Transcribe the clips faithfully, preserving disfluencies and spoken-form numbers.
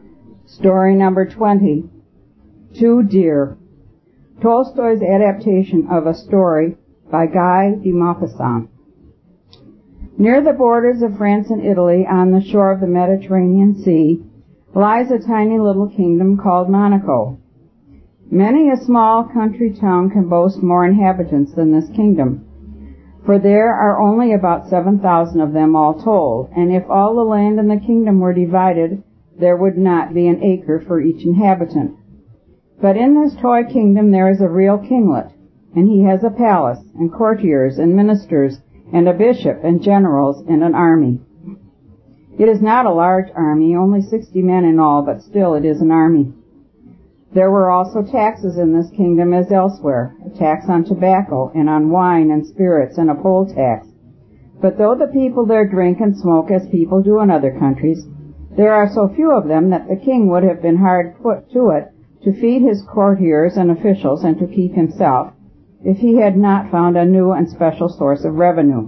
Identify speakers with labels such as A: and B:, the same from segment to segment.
A: Story number twenty. Two Deer. Tolstoy's adaptation of a story by Guy de Maupassant. Near the borders of France and Italy, on the shore of the Mediterranean Sea, lies a tiny little kingdom called Monaco. Many a small country town can boast more inhabitants than this kingdom, for there are only about seven thousand of them all told, and if all the land in the kingdom were divided, there would not be an acre for each inhabitant. But in this toy kingdom there is a real kinglet, and he has a palace, and courtiers, and ministers, and a bishop, and generals, and an army. It is not a large army, only sixty men in all, but still it is an army. There were also taxes in this kingdom as elsewhere, a tax on tobacco, and on wine and spirits, and a poll tax. But though the people there drink and smoke as people do in other countries, there are so few of them that the king would have been hard put to it to feed his courtiers and officials and to keep himself, if he had not found a new and special source of revenue.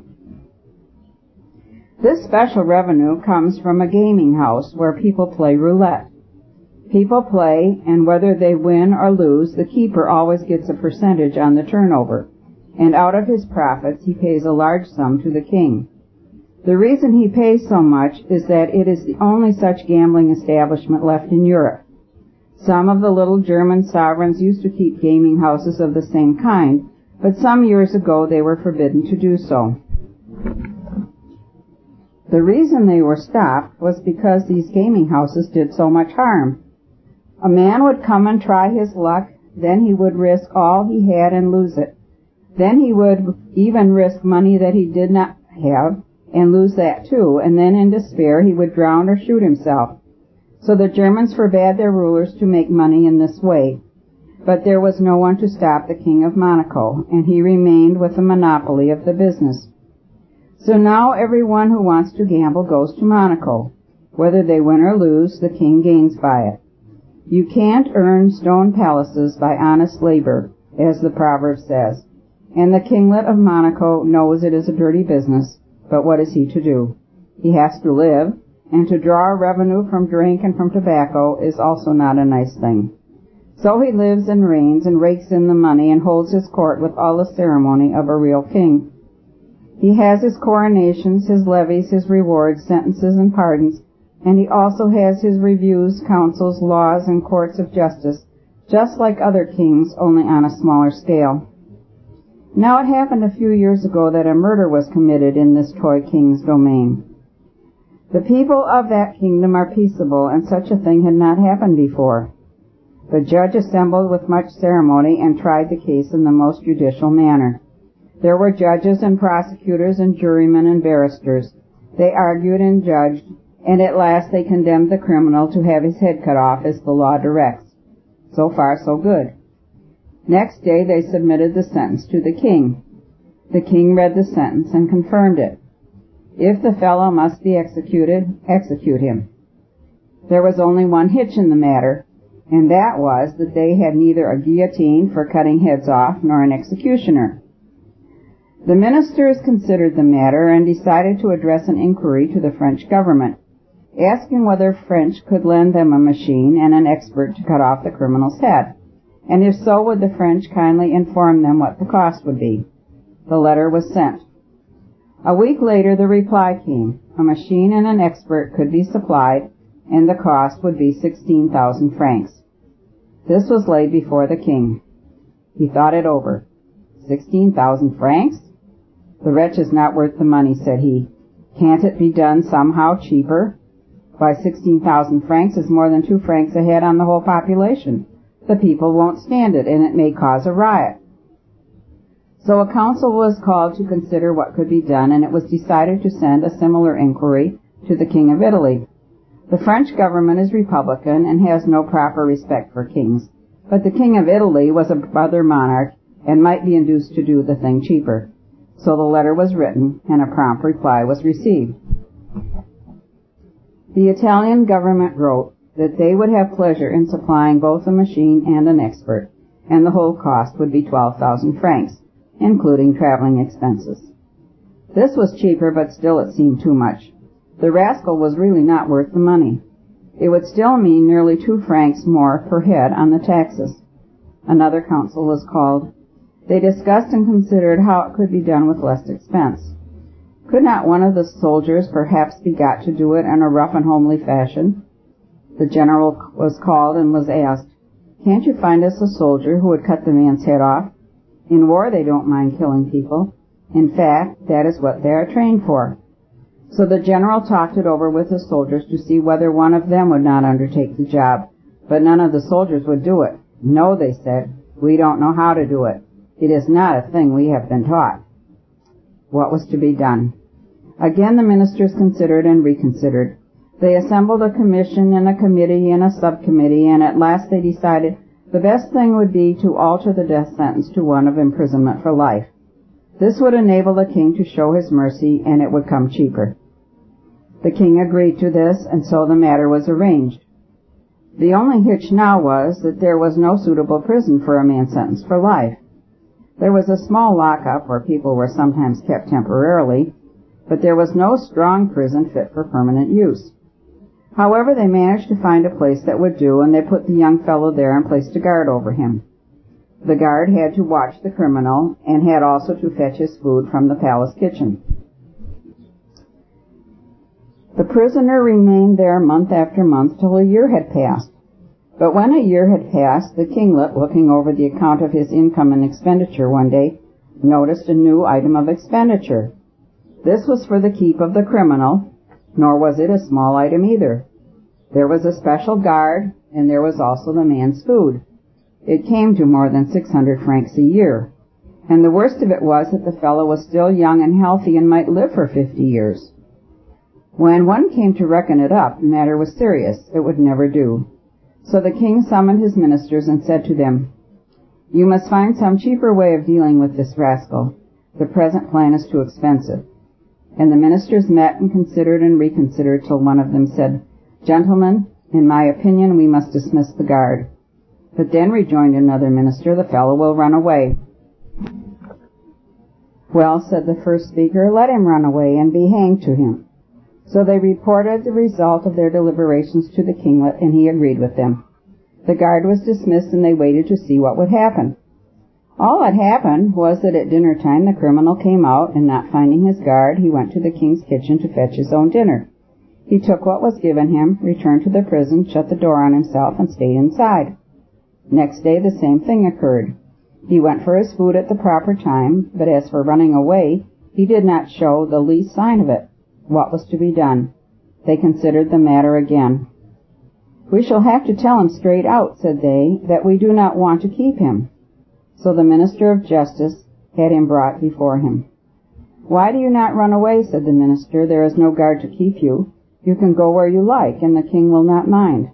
A: This special revenue comes from a gaming house where people play roulette. People play, and whether they win or lose, the keeper always gets a percentage on the turnover, and out of his profits he pays a large sum to the king. The reason he pays so much is that it is the only such gambling establishment left in Europe. Some of the little German sovereigns used to keep gaming houses of the same kind, but some years ago they were forbidden to do so. The reason they were stopped was because these gaming houses did so much harm. A man would come and try his luck, then he would risk all he had and lose it. Then he would even risk money that he did not have and lose that too, and then in despair he would drown or shoot himself. So the Germans forbade their rulers to make money in this way. But there was no one to stop the King of Monaco, and he remained with the monopoly of the business. So now everyone who wants to gamble goes to Monaco. Whether they win or lose, the king gains by it. You can't earn stone palaces by honest labor, as the proverb says, and the kinglet of Monaco knows it is a dirty business. But what is he to do? He has to live, and to draw revenue from drink and from tobacco is also not a nice thing. So he lives and reigns and rakes in the money and holds his court with all the ceremony of a real king. He has his coronations, his levees, his rewards, sentences, and pardons, and he also has his reviews, councils, laws, and courts of justice, just like other kings, only on a smaller scale. Now it happened a few years ago that a murder was committed in this toy king's domain. The people of that kingdom are peaceable, and such a thing had not happened before. The judge assembled with much ceremony and tried the case in the most judicial manner. There were judges and prosecutors and jurymen and barristers. They argued and judged, and at last they condemned the criminal to have his head cut off as the law directs. So far, so good. Next day they submitted the sentence to the king. The king read the sentence and confirmed it. If the fellow must be executed, execute him. There was only one hitch in the matter, and that was that they had neither a guillotine for cutting heads off nor an executioner. The ministers considered the matter and decided to address an inquiry to the French government, asking whether French could lend them a machine and an expert to cut off the criminal's head, and if so, would the French kindly inform them what the cost would be. The letter was sent. A week later the reply came. A machine and an expert could be supplied, and the cost would be sixteen thousand francs. This was laid before the king. He thought it over. Sixteen thousand francs? The wretch is not worth the money, said he. Can't it be done somehow cheaper? Why, sixteen thousand francs is more than two francs a head on the whole population. The people won't stand it, and it may cause a riot. So a council was called to consider what could be done, and it was decided to send a similar inquiry to the King of Italy. The French government is republican and has no proper respect for kings, but the King of Italy was a brother monarch and might be induced to do the thing cheaper. So the letter was written, and a prompt reply was received. The Italian government wrote that they would have pleasure in supplying both a machine and an expert, and the whole cost would be twelve thousand francs, including traveling expenses. This was cheaper, but still it seemed too much. The rascal was really not worth the money. It would still mean nearly two francs more per head on the taxes. Another council was called. They discussed and considered how it could be done with less expense. Could not one of the soldiers perhaps be got to do it in a rough and homely fashion? The general was called and was asked, "Can't you find us a soldier who would cut the man's head off? In war they don't mind killing people. In fact, that is what they are trained for." So the general talked it over with the soldiers to see whether one of them would not undertake the job, but none of the soldiers would do it. "No," they said, "we don't know how to do it. It is not a thing we have been taught." What was to be done? Again the ministers considered and reconsidered. They assembled a commission and a committee and a subcommittee, and at last they decided the best thing would be to alter the death sentence to one of imprisonment for life. This would enable the king to show his mercy, and it would come cheaper. The king agreed to this, and so the matter was arranged. The only hitch now was that there was no suitable prison for a man sentenced for life. There was a small lockup where people were sometimes kept temporarily, but there was no strong prison fit for permanent use. However, they managed to find a place that would do, and they put the young fellow there and placed a guard over him. The guard had to watch the criminal and had also to fetch his food from the palace kitchen. The prisoner remained there month after month till a year had passed. But when a year had passed, the kinglet, looking over the account of his income and expenditure one day, noticed a new item of expenditure. This was for the keep of the criminal, nor was it a small item either. There was a special guard, and there was also the man's food. It came to more than six hundred francs a year. And the worst of it was that the fellow was still young and healthy and might live for fifty years. When one came to reckon it up, the matter was serious. It would never do. So the king summoned his ministers and said to them, "You must find some cheaper way of dealing with this rascal. The present plan is too expensive." And the ministers met and considered and reconsidered till one of them said, "Gentlemen, in my opinion we must dismiss the guard." "But then," rejoined another minister, "the fellow will run away." "Well," said the first speaker, "let him run away and be hanged to him." So they reported the result of their deliberations to the kinglet, and he agreed with them. The guard was dismissed, and they waited to see what would happen. All that happened was that at dinner time the criminal came out, and not finding his guard, he went to the king's kitchen to fetch his own dinner. He took what was given him, returned to the prison, shut the door on himself, and stayed inside. Next day the same thing occurred. He went for his food at the proper time, but as for running away, he did not show the least sign of it. What was to be done? They considered the matter again. "We shall have to tell him straight out," said they, "that we do not want to keep him." So the minister of justice had him brought before him. "Why do you not run away?" said the minister. "There is no guard to keep you. You can go where you like, and the king will not mind."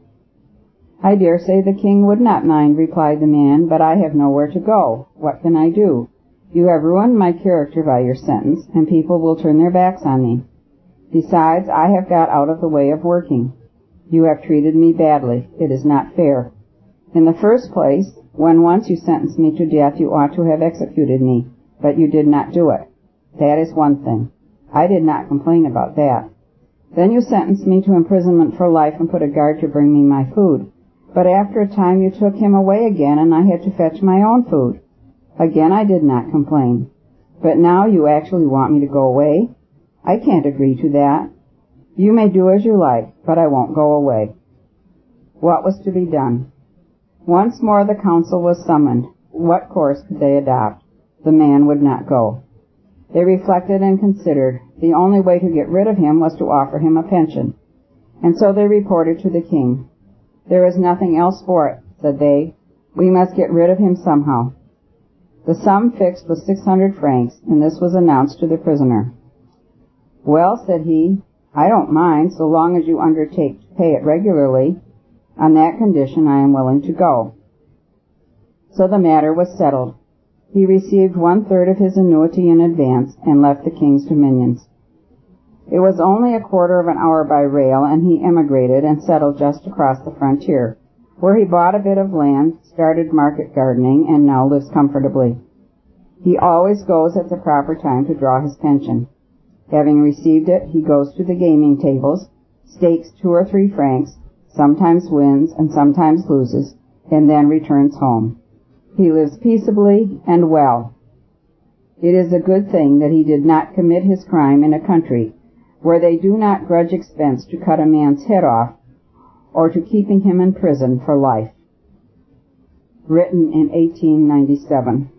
A: "I dare say the king would not mind," replied the man, "but I have nowhere to go. What can I do? You have ruined my character by your sentence, and people will turn their backs on me. Besides, I have got out of the way of working. You have treated me badly. It is not fair. In the first place, when once you sentenced me to death, you ought to have executed me, but you did not do it. That is one thing. I did not complain about that. Then you sentenced me to imprisonment for life and put a guard to bring me my food. But after a time you took him away again, and I had to fetch my own food. Again I did not complain. But now you actually want me to go away? I can't agree to that. You may do as you like, but I won't go away." What was to be done? Once more the council was summoned. What course could they adopt? The man would not go. They reflected and considered. The only way to get rid of him was to offer him a pension. And so they reported to the king. "There is nothing else for it," said they. "We must get rid of him somehow." The sum fixed was six hundred francs, and this was announced to the prisoner. "Well," said he, "I don't mind, so long as you undertake to pay it regularly. On that condition I am willing to go." So the matter was settled. He received one-third of his annuity in advance and left the king's dominions. It was only a quarter of an hour by rail, and he emigrated and settled just across the frontier, where he bought a bit of land, started market gardening, and now lives comfortably. He always goes at the proper time to draw his pension. Having received it, he goes to the gaming tables, stakes two or three francs, sometimes wins and sometimes loses, and then returns home. He lives peaceably and well. It is a good thing that he did not commit his crime in a country where they do not grudge expense to cut a man's head off or to keeping him in prison for life. Written in eighteen ninety-seven.